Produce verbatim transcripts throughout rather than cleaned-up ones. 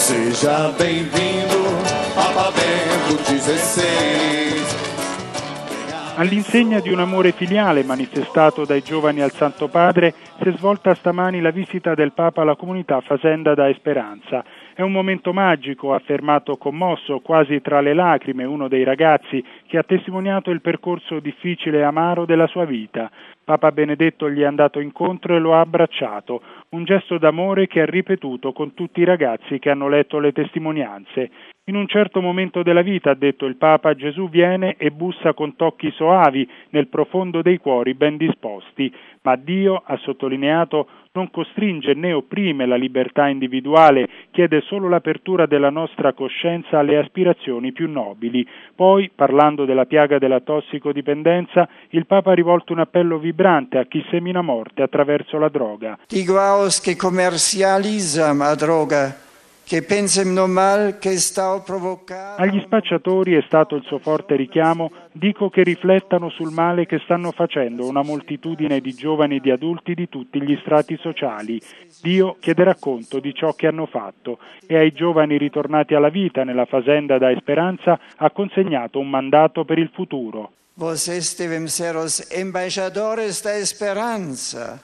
Seja bem-vindo, Papa Bento diciasseis. All'insegna di un amore filiale manifestato dai giovani al Santo Padre, si è svolta stamani la visita del Papa alla comunità Fasenda da Esperanza. È un momento magico, ha affermato commosso, quasi tra le lacrime, uno dei ragazzi che ha testimoniato il percorso difficile e amaro della sua vita. Papa Benedetto gli è andato incontro e lo ha abbracciato, un gesto d'amore che ha ripetuto con tutti i ragazzi che hanno letto le testimonianze. In un certo momento della vita, ha detto il Papa, Gesù viene e bussa con tocchi soavi nel profondo dei cuori ben disposti, ma Dio, ha sottolineato, non costringe né opprime la libertà individuale, chiede solo l'apertura della nostra coscienza alle aspirazioni più nobili. Poi, parlando della piaga della tossicodipendenza, il Papa ha rivolto un appello vibrante a chi semina morte attraverso la droga. Dico aos che commercializzano a droga, che pensano mal, che sta provocando. Agli spacciatori è stato il suo forte richiamo, dico che riflettano sul male che stanno facendo una moltitudine di giovani e di adulti di tutti gli strati sociali. Dio chiederà conto di ciò che hanno fatto e ai giovani ritornati alla vita nella Fasenda da Esperanza ha consegnato un mandato per il futuro. Vos estem seros embaixadores da Esperanza.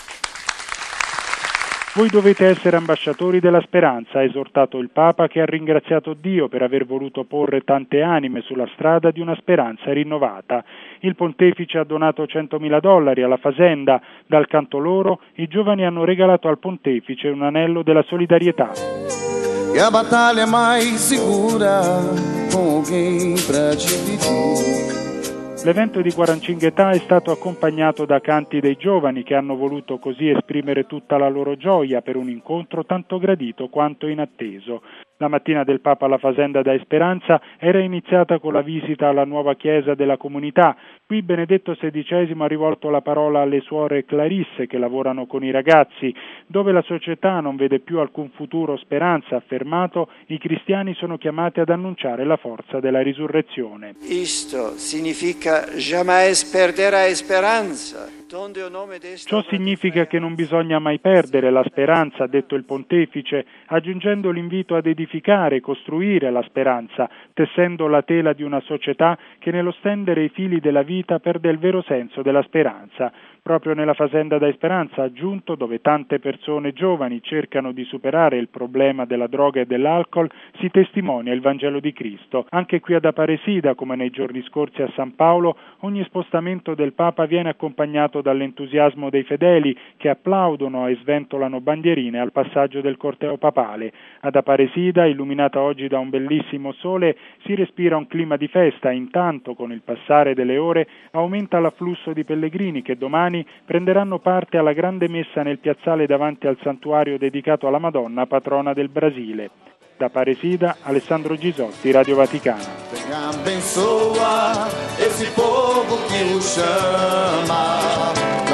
Voi dovete essere ambasciatori della speranza, ha esortato il Papa, che ha ringraziato Dio per aver voluto porre tante anime sulla strada di una speranza rinnovata. Il pontefice ha donato centomila dollari alla Fasenda. Dal canto loro, i giovani hanno regalato al pontefice un anello della solidarietà. E a battaglia è mai sicura con alguém pra dividir. L'evento di Guaracinguetà è stato accompagnato da canti dei giovani che hanno voluto così esprimere tutta la loro gioia per un incontro tanto gradito quanto inatteso. La mattina del Papa alla Fasenda da Esperanza era iniziata con la visita alla nuova chiesa della comunità. Qui Benedetto sedicesimo ha rivolto la parola alle suore Clarisse che lavorano con i ragazzi. Dove la società non vede più alcun futuro o speranza, ha affermato, i cristiani sono chiamati ad annunciare la forza della risurrezione. Isto significa jamais perdere la speranza. Ciò significa che non bisogna mai perdere la speranza, ha detto il pontefice, aggiungendo l'invito ad edificare e costruire la speranza, tessendo la tela di una società che nello stendere i fili della vita perde il vero senso della speranza. Proprio nella Fasenda da Esperanza, ha aggiunto, dove tante persone giovani cercano di superare il problema della droga e dell'alcol, si testimonia il Vangelo di Cristo. Anche qui ad Aparecida, come nei giorni scorsi a San Paolo, ogni spostamento del Papa viene accompagnato dall'entusiasmo dei fedeli che applaudono e sventolano bandierine al passaggio del corteo papale. Ad Aparecida, illuminata oggi da un bellissimo sole, si respira un clima di festa e intanto, con il passare delle ore, aumenta l'afflusso di pellegrini che domani prenderanno parte alla grande messa nel piazzale davanti al santuario dedicato alla Madonna, patrona del Brasile. Da Aparecida, Alessandro Gisotti, Radio Vaticana. Abençoa esse povo que o chama.